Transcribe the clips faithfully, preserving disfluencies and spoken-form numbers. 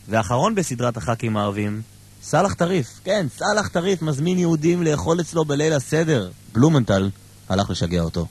ואחרון בסדרת הח"כים הערבים, סלח טריף. כן, סלח טריף מזמין יהודים לאכול אצלו בליל הסדר. בלומנטל הלך לשגע אותו.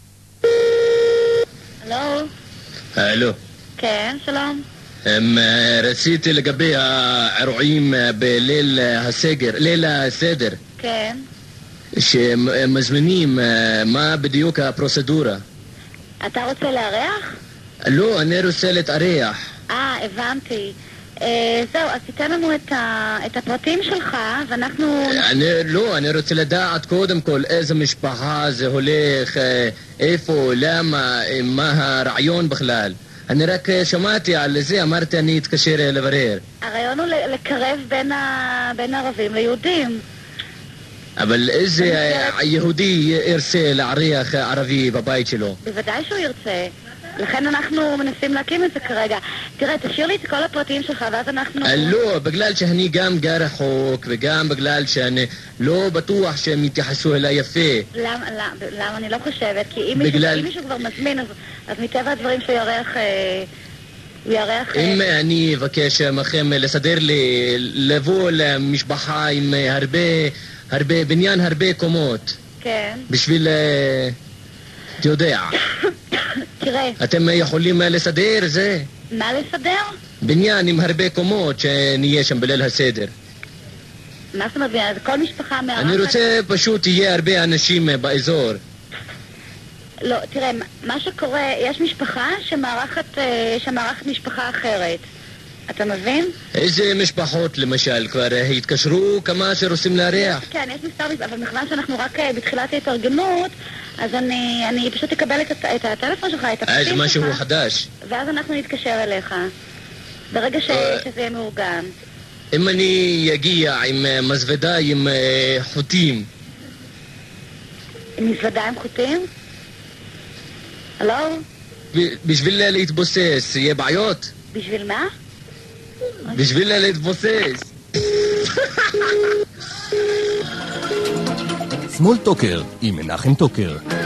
הלו? הלו. כן, שלום. רציתי לגבי האירועים בליל הסגר, ליל הסדר. כן. שמזמינים, מה בדיוק הפרוצדורה? אתה רוצה לארח? לא, אני רוצה להתארח. אה, הבנתי. אה, זהו, אז תיתן לנו את, ה... את הפרטים שלך, ואנחנו... אני, לא, אני רוצה לדעת קודם כל איזה משפחה זה הולך, איפה, למה, מה הרעיון בכלל. אני רק שמעתי על זה, אמרתי אני אתקשר לברר. הרעיון הוא לקרב בין, ה... בין ערבים ליהודים. אבל איזה יהודי ירצה לארח ערבי בבית שלו? בוודאי שהוא ירצה. לכן אנחנו מנסים להקים את זה כרגע. תראה, תשאיר לי את כל הפרטים שלך, ואז אנחנו... לא, בגלל שאני גם גר רחוק, וגם בגלל שאני לא בטוח שהם יתייחסו אליי יפה. למה, למה, למה אני לא חושבת? כי אם, בגלל... מישהו, אם מישהו כבר מזמין, אז, אז מטבע הדברים שהוא ירח... אה, הוא ירח... אם אה... אני אבקש מכם לסדר לי, לבוא למשפחה עם הרבה, הרבה, בניין הרבה קומות. כן. בשביל... אתה יודע. תראה. אתם יכולים לסדר זה? מה לסדר? בניין עם הרבה קומות שנהיה שם בליל הסדר. מה זאת אומרת? כל משפחה מארחת... אני רוצה פשוט יהיה הרבה אנשים באזור. לא, תראה, מה שקורה, יש משפחה שמארחת, שמארחת משפחה אחרת. אתה מבין? איזה משפחות למשל? כבר התקשרו כמה שרוצים לארח? כן, יש מספר, אבל מכיוון שאנחנו רק בתחילת ההתארגנות, אז אני, אני פשוט אקבל את, את הטלפון שלך, את הפרטים שלך. אה, זה משהו חדש. ואז אנחנו נתקשר אליך. ברגע ש... שזה יהיה מאורגן. אם אני אגיע עם מזוודה עם חוטים. עם מזוודה עם חוטים? הלו? בשביל להתבוסס, יהיה בעיות? בשביל מה? בשביל להתבוסס. סמול טוקר עם מנחם טוקר.